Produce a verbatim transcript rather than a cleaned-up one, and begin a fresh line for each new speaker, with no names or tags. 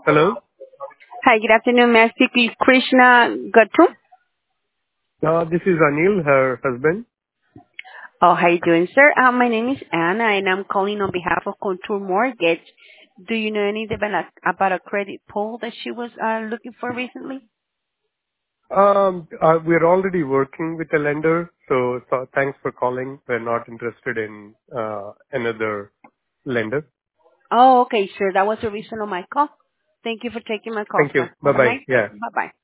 Hello.
Hi, good afternoon. May I speak with Krishna Gatu?
Uh, this is Anil, her husband.
Oh, how you doing, sir? Uh, my name is Anna, and I'm calling on behalf of Contour Mortgage. Do you know anything about a, about a credit pull that she was uh, looking for recently?
Um, uh, we're already working with a lender, so, so thanks for calling. We're not interested in uh, another lender.
Oh, okay, sir. That was the reason of my call. Thank you for taking my call,
Thank you.
sir.
Bye
Have a
bye.
nice day.
Yeah.
Bye-bye.